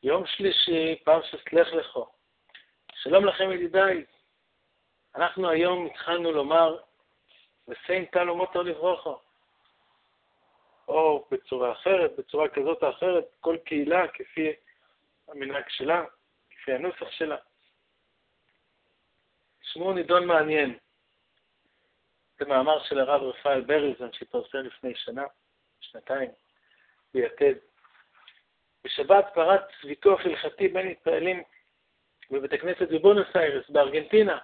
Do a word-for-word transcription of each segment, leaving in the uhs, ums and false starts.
יום שלישי, פרשת לך לך. שלום לכם ידידיי. אנחנו היום התחלנו לומר וסיין תלו מוטו לברוכו. או בצורה אחרת, בצורה כזאת או אחרת, כל קהילה כפי המנהג שלה, כפי הנוסח שלה. שמעו נידון מעניין. זה מאמר של הרב רפאל בריזן שהתפרסם לפני שנה, שנתיים, ביתד. בשבת פרץ ויכוח הלכתי בין מתפעלים בבית הכנסת בבונוס איירס, בארגנטינה.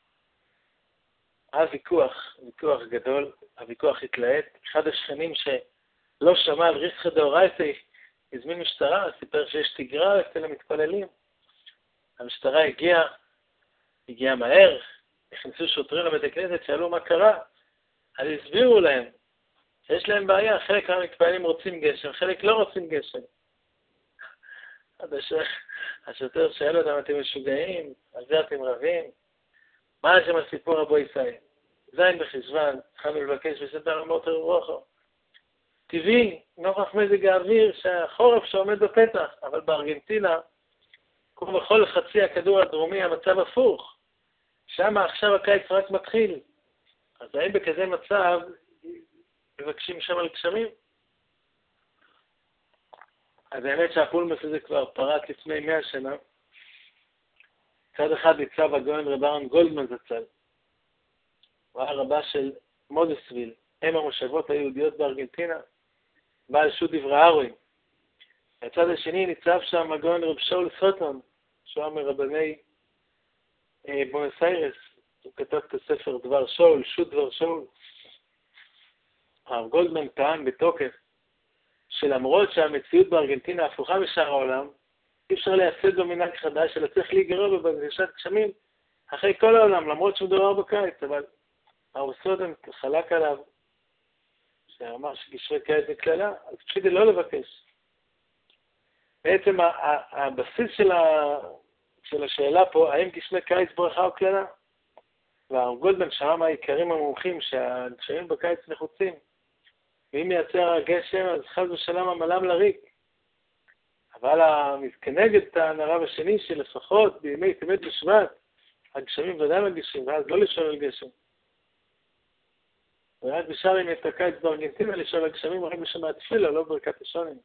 היה ויכוח, ויכוח גדול, הוויכוח התלהט. אחד השכנים שלא שמע על ריסחא דאורייתא הזמין משטרה, סיפר שיש תגרה אצל המתפללים. המשטרה הגיעה, הגיעה מהר, הכניסו שוטרים לבית הכנסת, שאלו מה קרה. אז הסבירו להם שיש להם בעיה, חלק מהמתפעלים רוצים גשם, חלק לא רוצים גשם. השוטר שאל אותם, אתם משוגעים, על זה אתם רבים? מה השם הסיפור רבו ישראל? זין בחשוון, התחלנו לבקש וסדר מוטו לברוכו. טבעי, נוכח מזג האוויר שהחורף שעומד בפתח, אבל בארגנטינה, כמו בכל חצי הכדור הדרומי, המצב הפוך. שם עכשיו הקיץ רק מתחיל. אז האם בכזה מצב מבקשים שם על גשמים? אז האמת שהפולמוס הזה כבר פרץ לפני מאה שנה. צד אחד ניצב הגאון רב אהרן גולדמן זצ"ל. הוא היה רבה של מודסוויל, אם המושבות היהודיות בארגנטינה, בעל שו"ת דברי ארוין. הצד השני ניצב שם הגאון רב שאול סוטון, שהוא היה מרבני אה, בונוס איירס. הוא כתב את הספר דבר שאול, שו"ת דבר שאול. הרב גולדמן טען בתוקף שלמרות שהמציאות בארגנטינה הפוכה משאר העולם, אי אפשר לייסד לו מנהג חדש, אלא צריך להיגרר בבקשת גשמים אחרי כל העולם, למרות שהוא דבר בקיץ. אבל הרב סוטון חלק עליו, שאמר שגשרי קיץ זה כללה, אז פשוט לא לבקש. בעצם הבסיס של, ה... של השאלה פה, האם גשמי קיץ ברכה או כללה? והרב גולדמן שמע מהעיקרים המומחים שהגשמים בקיץ נחוצים. ואם מייצר הגשם, אז חס ושלום עמלם לריק. אבל כנגד את הרב השני שלפחות בימי טבת בשבט, הגשמים ודאי מגישים, ואז לא לשאול על גשם. ורק בשאר אם את הקיץ בארגנטינה לשאול על גשמים רק בשם התפילה, לא ברכת השונים.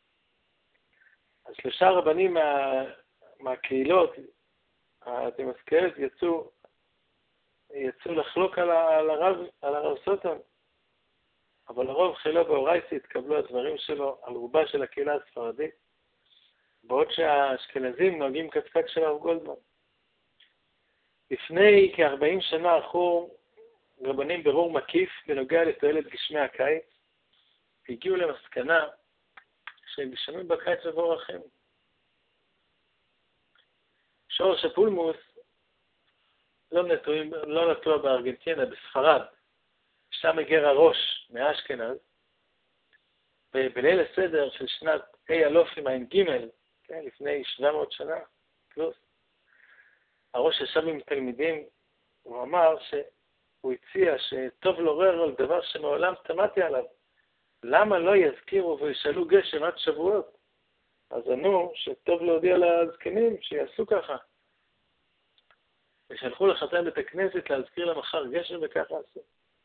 אז שלושה רבנים מה, מהקהילות, הדמסקאלת, יצאו, יצאו לחלוק על, ה, על, הרב, על הרב סוטון. אבל לרוב חילו באורייסי התקבלו הדברים שלו על רובה של הקהילה הספרדית, בעוד שהאשכנזים נוהגים כצקק של הרב גולדמן. לפני כ-ארבעים שנה ערכו רבנים ברור מקיף בנוגע לתועלת גשמי הקיץ, והגיעו למסקנה שגשמים בקיץ מבורכים. שורש הפולמוס לא נטוע, לא נטוע בארגנטינה, בספרד. שם הגר הראש מאשכנז, ובליל הסדר של שנת ה' אלופים עין ג', כן, לפני שבע מאות שנה, פלוס, הראש ישב עם תלמידים, הוא אמר שהוא הציע שטוב לעורר על דבר שמעולם תמדתי עליו. למה לא יזכירו וישאלו גשם עד שבועות? אז ענו שטוב להודיע לזקנים שיעשו ככה. ושלחו לחתן בית הכנסת להזכיר למחר גשם וככה עשו.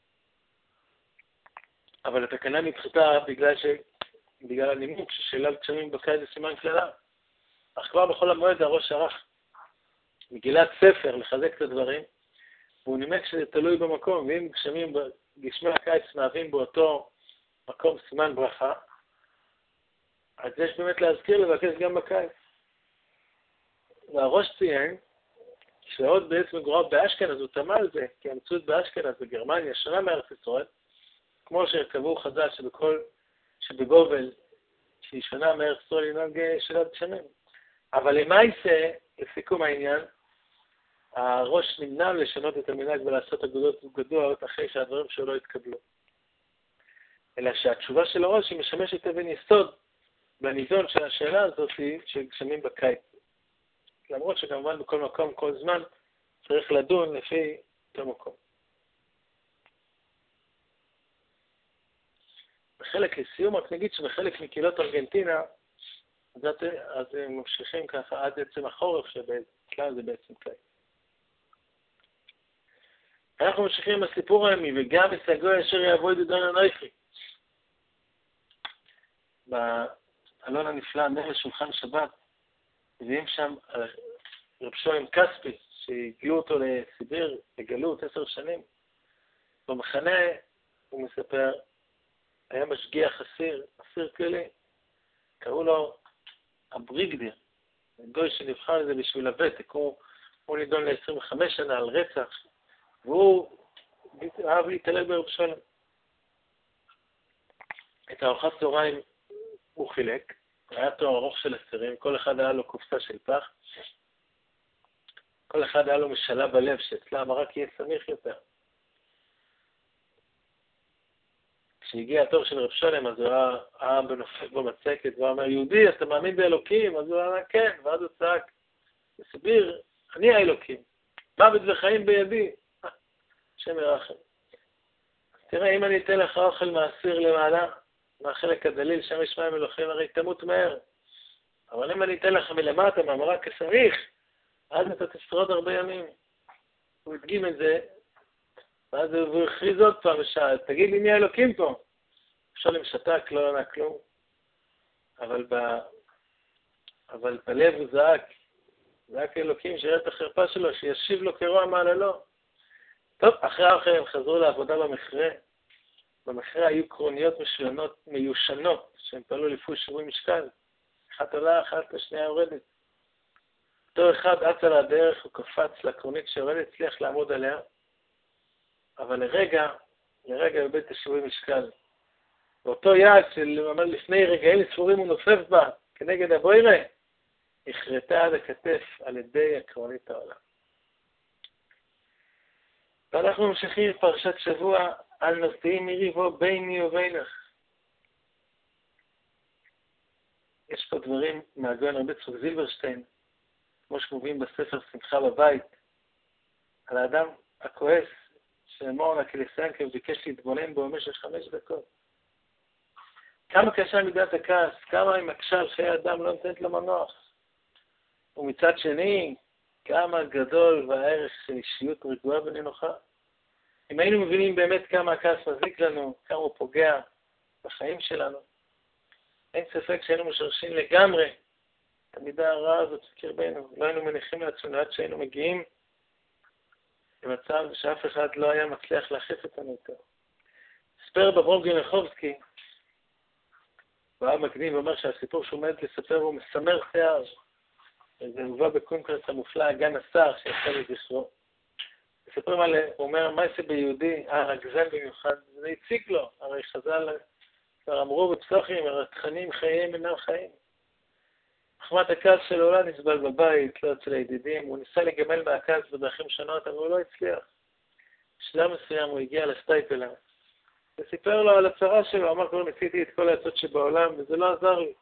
אבל התקנה נדחתה בגלל ש... בגלל הנימוק ששאלת גשמים בקיץ זה סימן כללה. אך כבר בכל המועד הראש ערך מגילת ספר לחזק את הדברים, והוא נימק שזה תלוי במקום, ואם גשמים בגשמי הקיץ מהווים באותו מקום סימן ברכה, אז יש באמת להזכיר לבקש גם בקיץ. והראש ציין שעוד בעצם מגורב באשכנז, הוא תמה על זה, כי המציאות באשכנז בגרמניה שונה מארץ ישראל, כמו שקבעו חז"ל שבכל, שבגובל, שהיא שונה מארץ ישראל ינהג שאלת גשמים. אבל למעשה, לסיכום העניין, הראש נמנע לשנות את המנהג ולעשות אגודות גדולות אחרי שהדברים שלו לא התקבלו. אלא שהתשובה של הראש היא משמשת אבן יסוד בניזון של השאלה הזאת של גשמים בקיץ. למרות שכמובן בכל מקום, כל זמן, צריך לדון לפי אותו מקום. בחלק לסיום, רק נגיד שבחלק מקהילות ארגנטינה, אז, אז הם ממשיכים ככה עד עצם החורף, שבכלל זה בעצם קיץ. אנחנו ממשיכים בסיפור הימי, וגם ישגוי אשר יעבוד אדון אנוכי. באלון הנפלא, נר שולחן שבת, מביאים שם רב שוהם כספי, שהגלו אותו לסיביר, לגלות עשר שנים. במחנה, הוא מספר, היה משגיח אסיר, אסיר כלי, קראו לו הבריגדיר, גוי שנבחר לזה בשביל הוותק, הוא, הוא נידון ל-עשרים וחמש שנה על רצח, והוא אהב להתעלל ברב שלם. את הארוחת צהריים הוא חילק, היה תואר ארוך של אסירים, כל אחד היה לו קופסה של פח, כל אחד היה לו משאלה בלב, שאצלה המרק יהיה סמיך יותר. כשהגיע התור של רב שלם, אז הוא היה בנופק במצקת, והוא אמר, יהודי, אתה מאמין באלוקים? אז הוא אמר, כן, ואז הוא צעק, הסביר, אני האלוקים, מוות וחיים בידי. השם ירחם. תראה, אם אני אתן לך אוכל מהסיר למעלה, מהחלק הדליל, שם ישמע עם אלוהים, הרי תמות מהר. אבל אם אני אתן לך מלמטה, מהמרק הסמיך, אז אתה תשרוד הרבה ימים. הוא הדגים את זה, ואז הוא הכריז עוד פעם ושאל, תגיד לי מי האלוקים פה? שלם שתק, לא ענה כלום. אבל, ב... אבל בלב הוא זעק, זעק אלוקים שיראה את החרפה שלו, שישיב לו כרוע מעללו. טוב, אחרי האחר הם חזרו לעבודה במכרה. במכרה היו קרוניות משונות, מיושנות, שהם פעלו לפי שיווי משקל. אחת עולה, אחת השנייה יורדת. אותו אחד אץ על הדרך, הוא קפץ לקרונית שיורדת, הצליח לעמוד עליה. אבל לרגע, לרגע הוא איבד את השיווי משקל. ואותו יד שלפני רגעים ספורים הוא נופף בה, כנגד הבוירה, הכרתה עד הכתף על ידי הקרונית העולם. ואנחנו ממשיכים פרשת שבוע על נושאים מריבו ביני ובינך. יש פה דברים מהגאון רבי יצחק זילברשטיין, כמו שמובילים בספר שמחה בבית, על האדם הכועס, שמורן הקליסנקר ביקש להתבונן בו במשך חמש דקות. כמה קשה מידת הכעס, כמה היא מקשה על חיי אדם לא נותנת לו מנוח. ומצד שני, כמה גדול והערך של אישיות רגועה ונינוחה. אם היינו מבינים באמת כמה הכעס מזיק לנו, כמה הוא פוגע בחיים שלנו, אין ספק שהיינו משרשים לגמרי את המידה הרעה הזאת בקרבנו. לא היינו מניחים לעצמנו עד שהיינו מגיעים במצב שאף אחד לא היה מצליח להחיף אותנו יותר. ספר בברום גינרחובסקי, והאב מקדים ואומר שהסיפור שהוא עומד לספר הוא מסמר שיער. זה הובא בקונקרס המופלא, הגן השר, שיצא לזכרו. מספרים על, הוא אומר, מה זה ביהודי, הרגזן במיוחד, זה הציג לו, הרי חז"ל כבר אמרו בפסוחים, הרתחנים חייהם אינם חיים. מחמת הכעס שלו לא נסבל בבית, לא אצל הידידים, הוא ניסה לגמל מהכעס בדרכים שונות, אבל הוא לא הצליח. בשלב מסוים הוא הגיע לסטייפלר, וסיפר לו על הצרה שלו, אמר כבר ניסיתי את כל העצות שבעולם, וזה לא עזר לי.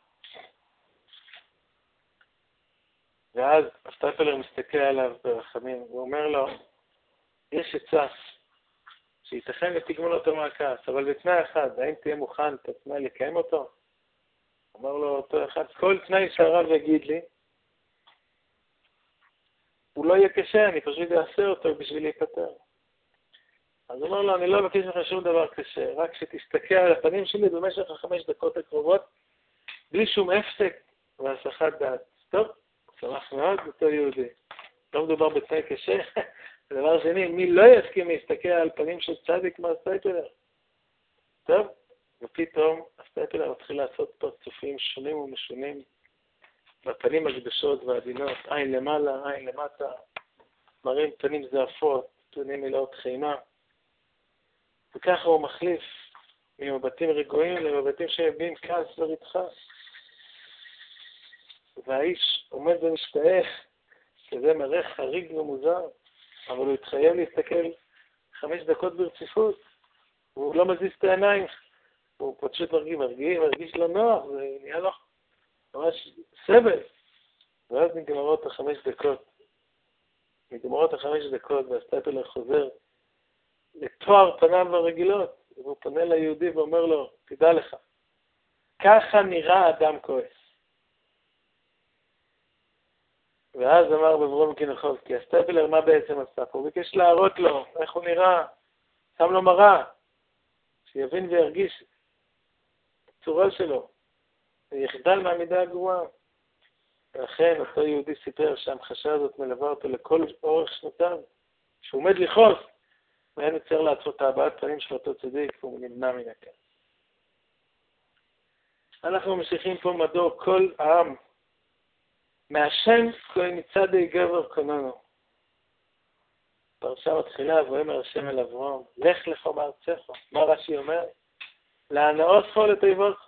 ואז הסטייפלר מסתכל עליו ברחמים, הוא אומר לו, יש עצה שייתכן ותגמול אותו מהכעס, אבל בתנאי אחד, האם תהיה מוכן את התנאי לקיים אותו? אמר לו אותו אחד, כל תנאי שהרב יגיד לי, הוא לא יהיה קשה, אני פשוט אעשה אותו בשביל להיפטר. אז הוא אומר לו, אני לא מבקש לך שום דבר קשה, רק שתסתכל על הפנים שלי במשך החמש דקות הקרובות, בלי שום הפסק והסחת דעת. טוב, שמח מאוד, אותו יהודי. לא מדובר בתנאי קשה. הדבר שני, מי לא יסכים להסתכל על פנים של צדיק מהסטייפלר? טוב, ופתאום הסטייפלר מתחיל לעשות פרצופים שונים ומשונים, בפנים הקדושות והעדינות, עין למעלה, עין למטה, מראים פנים זעפות, פנים מלאות חימה, וככה הוא מחליף ממבטים רגועים למבטים שמביעים כעס ורתחה. והאיש עומד ומשתאה, שזה מראה חריג ומוזר, אבל הוא התחייב להסתכל חמש דקות ברציפות, והוא לא מזיז את העיניים, הוא פשוט מרגיש, מרגיש, מרגיש לא נוח, זה נהיה לו ממש סבל. ואז נגמרות החמש דקות, נגמרות החמש דקות, והסטייפלר חוזר לתואר פניו הרגילות, והוא פונה ליהודי ואומר לו, תדע לך, ככה נראה אדם כועס. ואז אמר בברום קינוחובסקי, הסטפלר מה בעצם עשה פה? הוא ביקש להראות לו איך הוא נראה, שם לו מראה, שיבין וירגיש את הצורה שלו, ויחדל מהמידה הגרועה. ואכן אותו יהודי סיפר שההמחשה הזאת מלווה אותו לכל אורך שנותיו, שהוא עומד לכעוס, ואין יוצר לעצמו את הבעת פנים של אותו צדיק, והוא נמנע מן הכן. אנחנו ממשיכים פה מדור כל העם, מהשם מצד גבר קוננו. פרשה מתחילה, ואומר השם אל אברהם, לך לך מארצך. מה רש"י אומר? להנאות חו לתיבותך.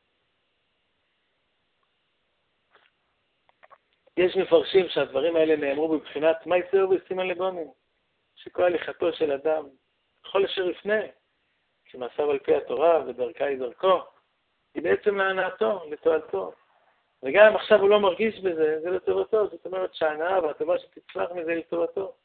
יש מפרשים שהדברים האלה נאמרו בבחינת מה יצאו בסימן לגונים, שכל הליכתו של אדם, כל אשר יפנה, שמעשיו על פי התורה ודרכה היא דרכו, היא בעצם להנאתו, לתועלתו. וגם אם עכשיו הוא לא מרגיש בזה, זה לטובתו, זאת אומרת שההנאה והטובה שתצלח מזה לטובתו.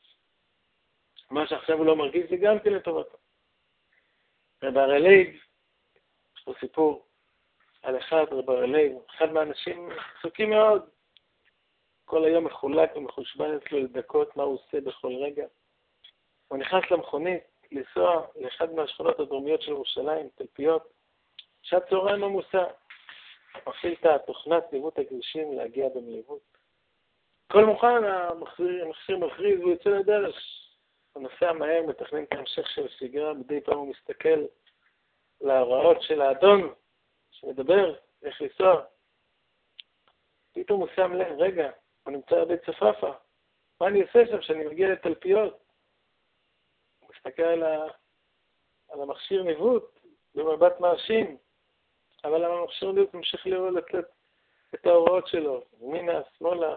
מה שעכשיו הוא לא מרגיש זה גם כן לטובתו. רב הראל לייב, יש פה סיפור על אחד, רב הראל לייב, אחד מהאנשים עסוקים מאוד, כל היום מחולק ומחושבן אצלו לדקות מה הוא עושה בכל רגע. הוא נכנס למכונית לנסוע לאחד מהשכונות הדרומיות של ירושלים, תלפיות, שעת צהריים עמוסה. מפעיל את התוכנת ניווט הכבישים להגיע במהירות. כל מוכן, המכשיר, המכשיר מכריז והוא יוצא לדרך. הוא נוסע מהר, מתכנן את ההמשך של הסגרה, מדי פעם הוא מסתכל להוראות של האדון שמדבר, איך לנסוע. פתאום הוא שם לב, רגע, הוא נמצא בבית צפאפא. מה אני עושה שם שאני מגיע לתלפיות? הוא מסתכל על, ה... על המכשיר ניווט במבט מאשים. אבל המכשיר ניווט ממשיך לראות לתת את ההוראות שלו, ימינה, שמאלה.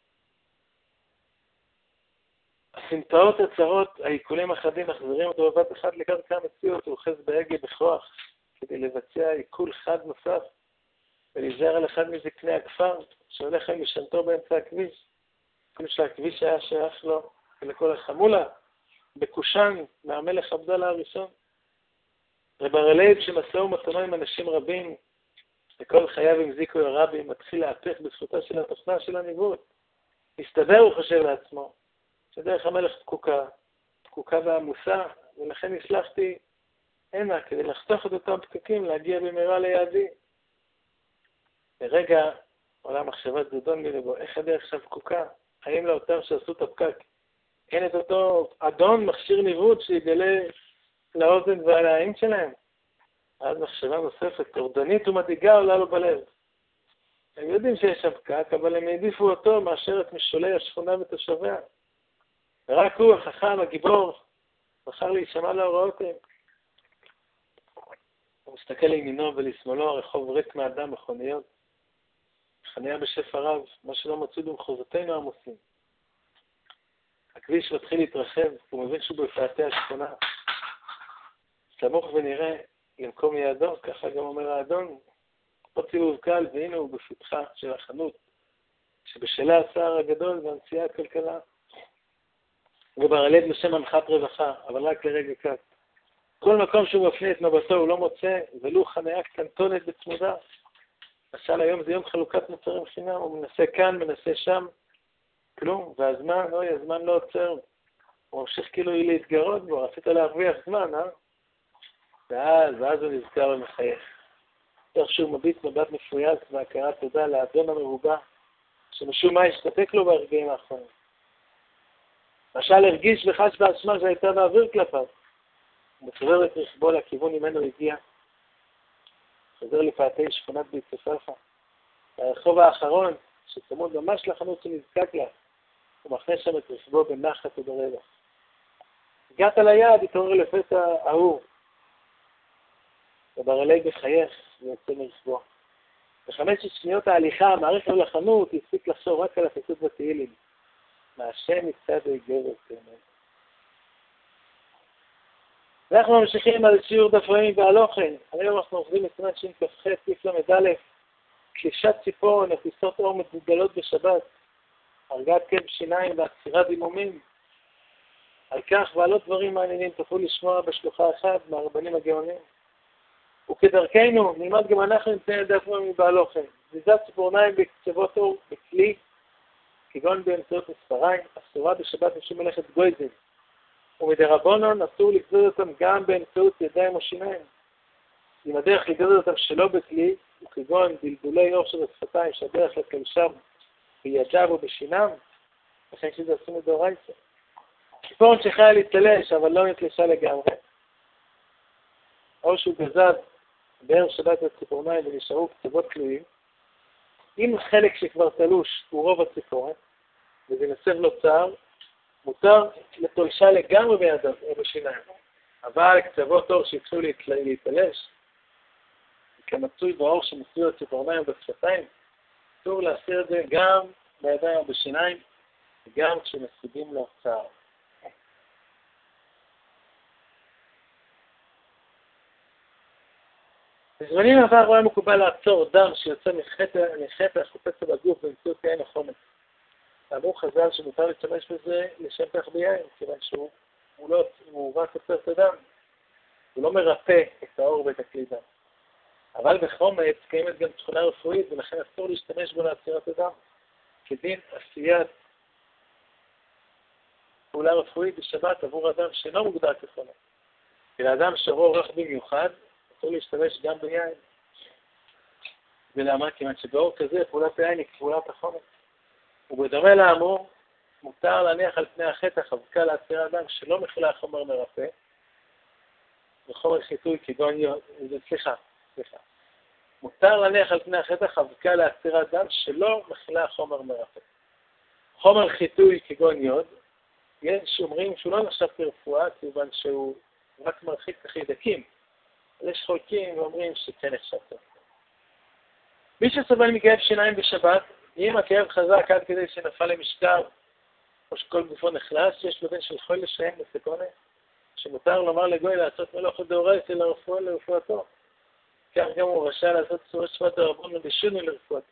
הסמטאות הצרות, העיקולים החדים מחזירים אותו בבת אחד לקרקע המציאות, הוא אוחז בהגה בכוח כדי לבצע עיכול חד נוסף ולהיזהר על אחד מזקני הכפר שהולך עם משנתו באמצע הכביש. כאילו שהכביש היה שייך לו ולכל החמולה, בקושן מהמלך עבדאללה הראשון. רב הראל לייב שמסעו ומתנו עם אנשים רבים, וכל חייו המזיקו הרבי, מתחיל להפך בזכותה של התוכנה של הניווט. מסתבר, הוא חושב לעצמו, שדרך המלך תקוקה, תקוקה ועמוסה, ולכן הצלחתי הנה כדי לחתוך את אותם פקקים, להגיע במהרה ליעדי. לרגע עולה מחשבת זדון מלבו, איך הדרך עכשיו תקוקה? האם לאותם שעשו את הפקק אין את אותו אדון מכשיר ניווט שיגלה לאוזן ועל העין שלהם? אז מחשבה נוספת, טורדנית ומדאיגה עולה לו בלב. הם יודעים שיש שם פקק, אבל הם העדיפו אותו מאשר את משולי השכונה ותושביה. ורק הוא, החכם, הגיבור, בחר להישמע להוראות הם. הוא מסתכל לימינו ולשמאלו, הרחוב ריק מאדם מכוניות. חניה בשפע רב, מה שלא מצאו במחוזותינו עמוסים. הכביש מתחיל להתרחב, הוא מבין שהוא בפאתי השכונה. סמוך ונראה למקום יעדו, ככה גם אומר האדון, עוד סיבוב קל, והנה הוא בפתחה של החנות, שבשלה הצער הגדול והנסיעה הכלכלה. וברלד לשם הנחת רווחה, אבל רק לרגע קט. כל מקום שהוא מפנה את מבטו הוא לא מוצא, ולו חניה קטנטונת בצמודה. למשל היום זה יום חלוקת מוצרים חינם, הוא מנסה כאן, מנסה שם, כלום, והזמן, אוי, הזמן לא עוצר. הוא ממשיך כאילו להתגרות בו, רצית להרוויח זמן, אה? ואז, ואז הוא נזכר ומחייך. איך שהוא מביט מבט מפויס והכרת תודה לאדון המרובע, שמשום מה השתתק לו ברגעים האחרונים. למשל הרגיש וחש באשמה שהייתה באוויר כלפיו. הוא מסובב את רכבו לכיוון ממנו הגיע. חוזר לפאתי שכונת בית צפאפא. הרחוב האחרון, שצמוד ממש לחנות שנזקק לה, הוא מכנה שם את רכבו בנחת וברווח. הגעת ליעד, התעורר לפתע ההוא. רב הראל לייב מחייך ויוצא מרכבו. בחמש שניות ההליכה, המערכת לחנות, הספיק לחשוב רק על הפיצות בתהילים. מהשם מצד הגבר באמת. אנחנו ממשיכים על שיעור דף רעים והלוכן. היום אנחנו עובדים את שין כ"ח, סעיף למד קלישת ציפור, נפיסות אור מגודלות בשבת, הרגת כאב שיניים ועצירת דימומים. על כך ועל עוד דברים מעניינים תוכלו לשמוע בשלוחה אחת מהרבנים הגאונים. וכדרכנו, נלמד גם אנחנו נמצאים דף רעים והלוכן. זיזת ציפורניים בקצוות אור בכלי, כגון באמצעות מספריים, אסורה בשבת משום מלאכת גויזים, ומדרבנן אסור לגזוז אותם גם באמצעות ידיים או שיניים. אם הדרך לגזוז אותם שלא בכלי, וכגון בלבולי אור של השפתיים שהדרך לקלשם בידיו או בשינם, לכן שזה עשו מדאורייתא. ציפורן שחיה להתלש, אבל לא נתלשה לגמרי, או שהוא גזז באר שבת הציפורניים ונשארו קצוות תלויים, אם חלק שכבר תלוש הוא רוב הציפורן, וזה נסב לו צער, מותר לתולשה לגמרי בידיו או בשיניים. אבל קצוות אור שהתחילו להתלש, כמצוי באור שמצוי הציפורניים ובשפתיים, אסור להסיר את זה גם בידיים או בשיניים, וגם כשמסיבים לו צער. בזמנים עבר הוא היה מקובל לעצור דם שיוצא מחטא החופץ בגוף באמצעות יין או חומץ. אמרו חז"ל שמותר להשתמש בזה לשם כך ביין, כיוון שהוא לא, הוא רק עוצר את הדם, הוא לא מרפא את האור ואת הכלי דם. אבל בחומץ קיימת גם תכונה רפואית, ולכן אסור להשתמש בו לעצירת הדם, כדין עשיית פעולה רפואית בשבת עבור אדם שאינו מוגדר כחומץ. ולאדם שעורו רך במיוחד, אסור להשתמש גם ביין. ולמה? כיוון שבאור כזה פעולת היין היא פעולת החומץ. ובדומה לאמור, מותר להניח על פני החטח אבקה לעצירת דם שלא מכילה חומר מרפא, וחומר חיטוי כגון יוד, סליחה, סליחה. מותר להניח על פני החטח אבקה לעצירת דם שלא מכילה חומר מרפא. חומר חיטוי כגון יוד, יש שאומרים שהוא לא נחשב כרפואה, כיוון שהוא רק מרחיק כחידקים. יש חולקים ואומרים שכן נחשב כרפואה. מי שסובל מכאב שיניים בשבת, אם הכאב חזק עד כדי שנפל למשכב, או שכל גופו נחלש, יש בדין של חול לשם בסקונה, שמותר לומר לגוי לעשות מלאכות דאורייתא לרפואה לרפואתו. כך גם הוא רשאי לעשות צורת שבת דרבנן בשוני לרפואתו.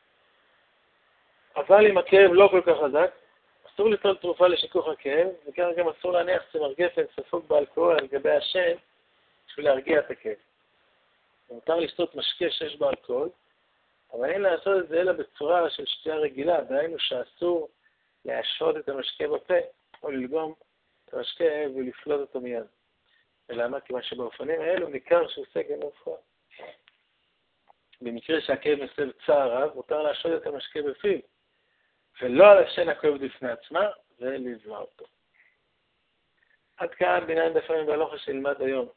אבל אם הכאב לא כל כך חזק, אסור ליטול תרופה לשיכוך הכאב, וכך גם אסור להניח צמר גפן ספוג באלכוהול על גבי השן, בשביל להרגיע את הכאב. מותר לשתות משקה שיש בו אלכוהול, אבל אין לעשות את זה אלא בצורה של שתייה רגילה, דהיינו שאסור להשרות את המשקה בפה, או ללגום את המשקה ולפלוט אותו מיד. ולמה? כיוון שבאופנים האלו ניכר שהוא סגן רפואה. במקרה שהכאב מסב צער רב, מותר להשרות את המשקה בפיו, ולא על השן הכואב בפני עצמה, ולבלוע אותו. עד כאן ביניים דפים והלוכה שנלמד היום.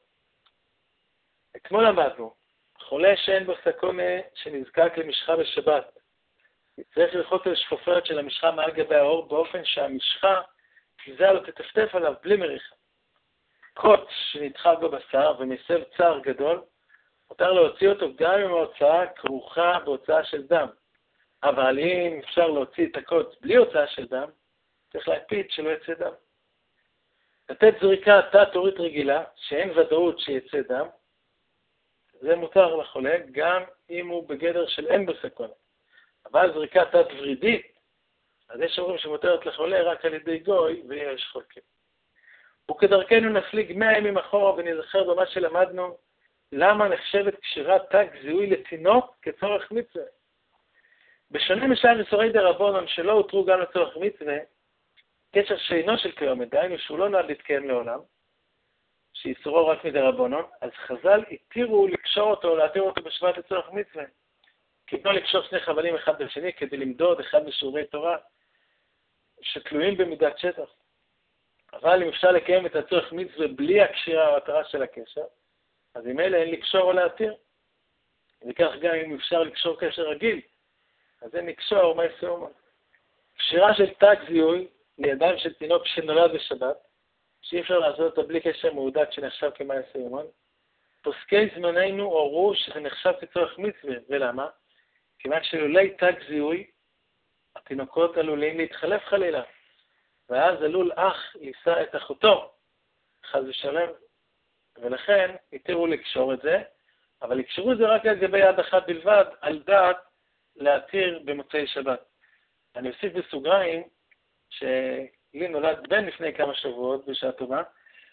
אתמול למדנו, חולה שאין בו סכונה שנזקק למשחה בשבת. צריך ללחוץ על שפופרת של המשחה מעל גבי האור באופן שהמשחה תזל או תטפטף עליו בלי מריחה. קוץ שנדחק בבשר ומסב צער גדול, מותר להוציא אותו גם אם ההוצאה כרוכה בהוצאה של דם. אבל אם אפשר להוציא את הקוץ בלי הוצאה של דם, צריך להקפיד שלא יצא דם. לתת זריקה תת-אורית רגילה, שאין ודאות שיצא דם, זה מותר לחולה, גם אם הוא בגדר של אין בו סכונה. אבל זריקה תת-ורידית, אז יש אומרים שמותרת לחולה רק על ידי גוי, ויש חולקים. וכדרכנו נפליג מאה ימים אחורה ונזכר במה שלמדנו, למה נחשבת קשירת תג זיהוי לתינוק כצורך מצווה. בשונה משאר איסורי דרבנן שלא הותרו גם לצורך מצווה, קשר שאינו של כיום, דהיינו שהוא לא נועד להתקיים לעולם, שאיסורו רק מדרבנן, אז חז"ל התירו לקשור אותו או להתיר אותו בשבת לצורך מצווה. כגון לקשור שני חבלים אחד בשני כדי למדוד אחד משיעורי תורה שתלויים במידת שטח. אבל אם אפשר לקיים את הצורך מצווה בלי הקשירה או התרה של הקשר, אז עם אלה אין לקשור או להתיר. וכך גם אם אפשר לקשור קשר רגיל, אז אין לקשור מה יסומה. קשירה של תג זיהוי לידיים של תינוק שנולד בשבת, שאי אפשר לעשות אותו בלי קשר מעודד שנחשב כמעשה יומון. פוסקי זמננו הורו שזה נחשב כצורך מצווה, ולמה? כיוון שלולי תג זיהוי, התינוקות עלולים להתחלף חלילה, ואז עלול אח לישא את אחותו, חס ושלום, ולכן התירו לקשור את זה, אבל לקשרו זה רק על גבי יד אחת בלבד, על דעת להתיר במוצאי שבת. אני אוסיף בסוגריים, שלי נולד בן לפני כמה שבועות בשעה טובה,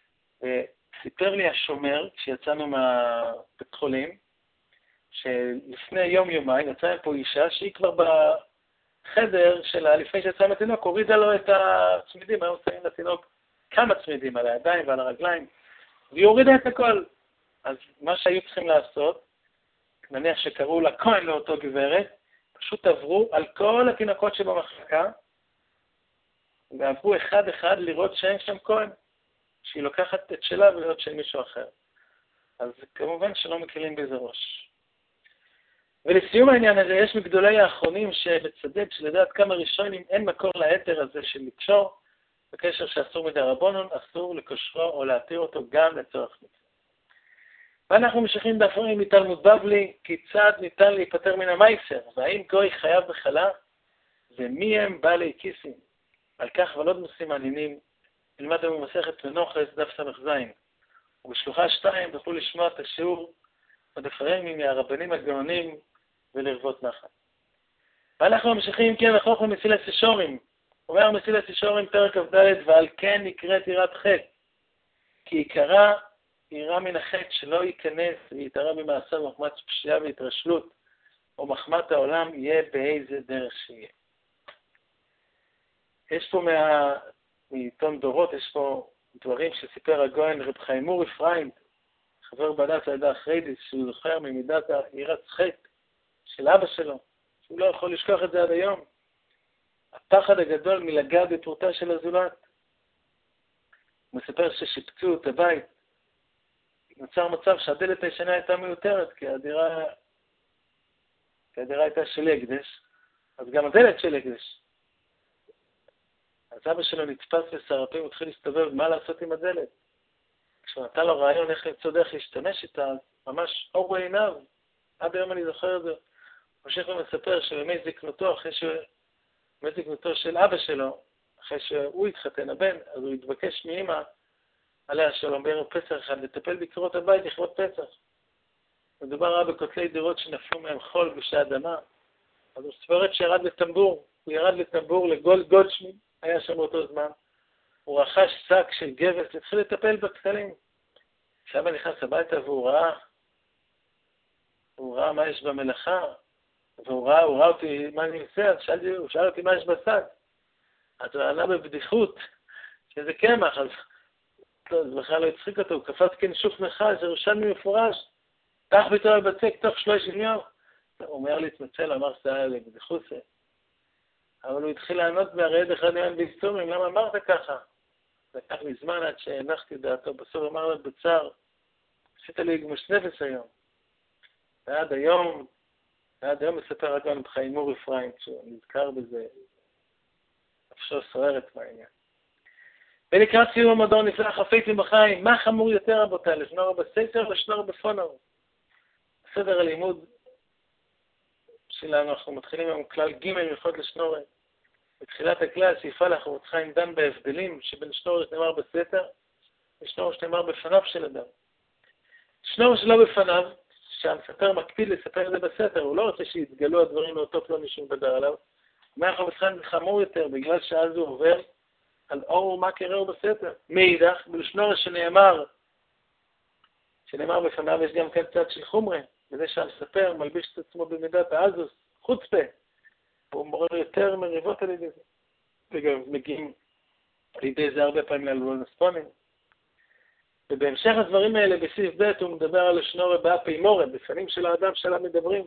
וסיפר לי השומר, כשיצאנו מהבית חולים, שלפני יום יומיים יצאה פה אישה שהיא כבר בחדר שלה, לפני שיצא עם התינוק, הורידה לו את הצמידים, היום שמים לתינוק כמה צמידים על הידיים ועל הרגליים, והיא הורידה את הכל. אז מה שהיו צריכים לעשות, נניח שקראו לה כהן לאותו גברת, פשוט עברו על כל התינוקות שבמחלקה, ועברו אחד אחד לראות שאין שם כהן, שהיא לוקחת את שלה ולראות של מישהו אחר. אז כמובן שלא מקלים בזה ראש. ולסיום העניין הזה, יש מגדולי האחרונים שמצדד שלדעת כמה ראשונים אין מקור ליתר הזה של לקשור, בקשר שאסור מדי רבונון, אסור לקושרו או להתיר אותו גם לצורך מצווה. ואנחנו ממשיכים באחרונים מתלמוד בבלי, כיצד ניתן להיפטר מן המייסר, והאם גוי חייב בחלה, ומי הם בעלי כיסים. על כך ולוד נושאים מעניינים, נלמד במסכת מנוחס דף סמך זין. ובשלוחה שתיים תוכלו לשמוע את השיעור בדפרים מהרבנים הגאונים ולרבות נחת. ואנחנו ממשיכים כן לחוך למסילת סישורים. אומר מסילת סישורים פרק כ"ד, ועל כן נקראת יראת חטא, כי עיקרה יראה מן החטא שלא ייכנס ויתערה במעשה מחמת פשיעה והתרשלות, או מחמת העולם יהיה באיזה דרך שיהיה. יש פה מה... מעיתון דורות, יש פה דברים שסיפר הגויין רב חיים אורי פריינד, חבר בדת העדה החרדית, שהוא זוכר ממידת יראת חטא של אבא שלו, שהוא לא יכול לשכוח את זה עד היום. הפחד הגדול מלגעת בפרוטה של הזולת. הוא מספר ששיפצו את הבית. נוצר מצב שהדלת הישנה הייתה מיותרת, כי הדירה, כי הדירה הייתה של הקדש, אז גם הדלת של הקדש. אז אבא שלו נתפס לסרפים, הוא התחיל להסתובב מה לעשות עם הדלת. כשהוא נתן לו רעיון איך למצוא דרך להשתמש איתה, ממש אור בעיניו. עד היום אני זוכר את זה. הוא ממשיך ומספר שבימי זקנותו, אחרי ש... בימי זקנותו של אבא שלו, אחרי שהוא התחתן, הבן, אז הוא התבקש מאמא, עליה שלום, בערב פסח אחד, לטפל בקרות הבית לכבוד פסח. מדובר היה בכותלי דירות שנפלו מהם חול בשעה אדמה. אז הוא ספרת שירד לטמבור, הוא ירד לטמבור לגולד גולדשמיד, היה שם באותו זמן. הוא רכש שק של גבס, התחיל לטפל בקטלים. כשאבא נכנס הביתה והוא ראה, הוא ראה מה יש במלאכה, והוא ראה, הוא ראה אותי מה אני עושה, אז שאלתי, הוא שאל אותי מה יש בשק. אז הוא עלה בבדיחות, שזה קמח, אז אז בכלל לא הצחיק אותו, הוא קפץ כנשוף נחש, זה ירושלמי מפורש, תח ביתו לבצק תוך שלושים יום. הוא אומר להתמצל, אמר סער לי, בדיחוסה. אבל הוא התחיל לענות בהרד אחד יום בהסתומים, למה אמרת ככה? לקח לי זמן עד שהנחתי דעתו, בסוף אמר לו בצער, עשית לי גמש נפש היום. ועד היום, ועד היום מספר הגאון בחיים אורי פריינד, שהוא נזכר בזה, אפשר סוערת מהעניין. ולקראת סיום המדור נפלא חפצים בחיים, מה חמור יותר רבותיי, לשנור בסתר או לשנור בפונור? בסדר הלימוד שלנו אנחנו מתחילים עם כלל ג' מלכות לשנורת. בתחילת הכלל סעיפה לאחרות חיים דן בהבדלים שבין שנור שנאמר בסתר ושנור שנאמר בפניו של אדם. שנור שלא בפניו, שהמספר מקפיד לספר את זה בסתר, הוא לא רוצה שיתגלו הדברים לאותו פלוני שהוא מדבר עליו. מה אנחנו בתחילה חמור יותר, בגלל שאז הוא עובר על אור ומה קראו בסתר. מאידך, בלשנור שנאמר, שנאמר בפניו יש גם כן צד של חומרה, בזה שהמספר מלביש את עצמו במידת האזוס, חוצפה, הוא מורר יותר מריבות על ידי זה. וגם מגיעים על ידי זה הרבה פעמים לעלולון הספונים. ובהמשך הדברים האלה בסעיף ב' הוא מדבר על השנור באפי מורה, בפנים של האדם שעליו מדברים.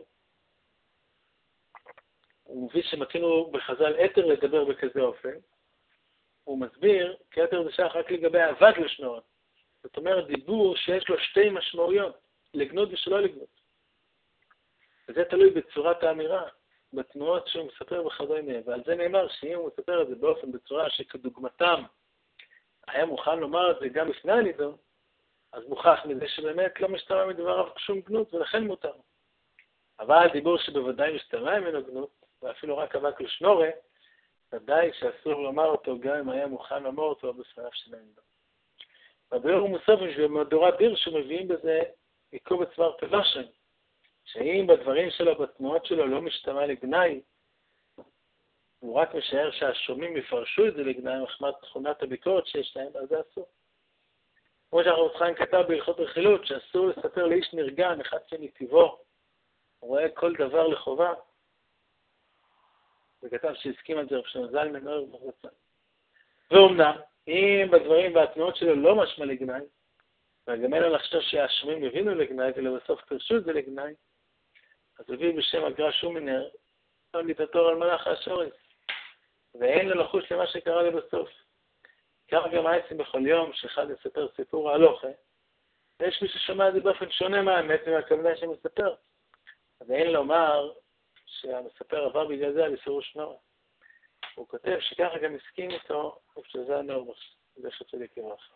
הוא מביא שמתינו בחז"ל אתר לדבר בכזה אופן, הוא מסביר, כי אתר זה שייך רק לגבי אהבת לשנור. זאת אומרת, דיבור שיש לו שתי משמעויות, לגנות ושלא לגנות. וזה תלוי בצורת האמירה, בתנועות שהוא מספר בחז"ל מהם, ועל זה נאמר שאם הוא מספר את זה באופן בצורה שכדוגמתם היה מוכן לומר את זה גם לפני הנידון, אז מוכח מזה שבאמת לא משתמע מדבריו שום גנות, ולכן מותר. אבל דיבור שבוודאי משתמע ממנו גנות, ואפילו רק אבק לשנורה, ודאי שאסור לומר אותו גם אם היה מוכן לומר אותו בפניו של הנידון. בביאור מוסף ובמדורת דיר שמביאים בזה עיכוב עצמר פלושן, שאם בדברים שלו, בתנועות שלו, לא משתמע לגנאי, הוא רק משער שהשומעים יפרשו את זה לגנאי מחמת תכונת הביקורת שיש להם, אז זה אסור. כמו שהרב חיים כתב בהלכות רכילות, שאסור לספר לאיש נרגן, אחד שמטבעו, הוא רואה כל דבר לחובה. וכתב שהסכים על זה רב שלמה זלמן אוירבך זצ"ל. ואומנם, אם בדברים והתנועות שלו לא משמע לגנאי, וגם אין לו לחשוב שהאשמים הבינו לגנאי ולבסוף פרשו את זה לגנאי, אז הביא בשם הגר"א שומינר, לא ליטתור על מלאך האשורס, ואין לו לחוש למה שקרה לי בסוף. כמה גם העצים בכל יום, שאחד יספר סיפור ההלוכה, ויש מי ששומע את זה באופן שונה מהאמת ומהכוונה שמספר. אז אין לומר שהמספר עבר בגלל זה על איסור שנורא. הוא כותב שככה גם הסכים איתו, שזה הנורמוס, זה שצדיק ירח.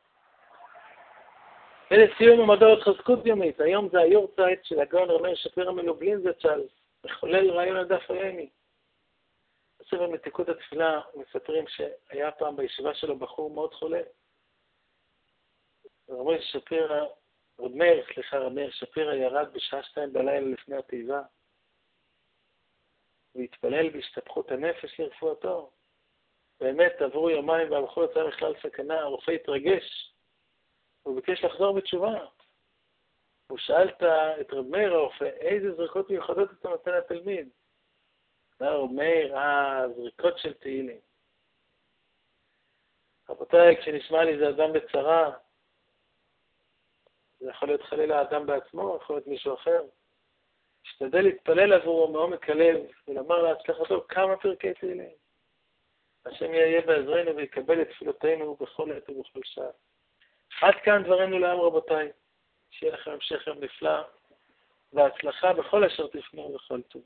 ולסיום המדור התחזקות יומית, היום זה היורצייט של הגאון רב מאיר שפירא מלובלין זצ"ל, מחולל רעיון הדף היומי. בספר מתיקות התפילה מספרים שהיה פעם בישיבה שלו בחור מאוד חולה. רב מאיר שפירא, רב מאיר, סליחה, רב מאיר שפירא ירד בשעה שתיים בלילה לפני התיבה, והתפלל בהשתפכות הנפש לרפואתו. באמת עברו יומיים והבחור יצא בכלל סכנה, הרופא התרגש, הוא ביקש לחזור בתשובה. הוא שאל את רב מאיר הרופא, איזה זריקות מיוחדות אתה נותן לתלמיד? אמר רב מאיר, אה, זריקות של תהילים. רבותיי, כשנשמע לי זה אדם בצרה, זה יכול להיות חלילה האדם בעצמו, יכול להיות מישהו אחר. השתדל להתפלל עבורו מעומק הלב ולומר להצלחתו כמה פרקי תהילים. השם יהיה בעזרנו ויקבל את תפילותינו בכל עת ובכל שעה. עד כאן דברנו לעם רבותיי. שיהיה לכם המשך יום נפלא והצלחה בכל אשר תפנו ובכל טוב.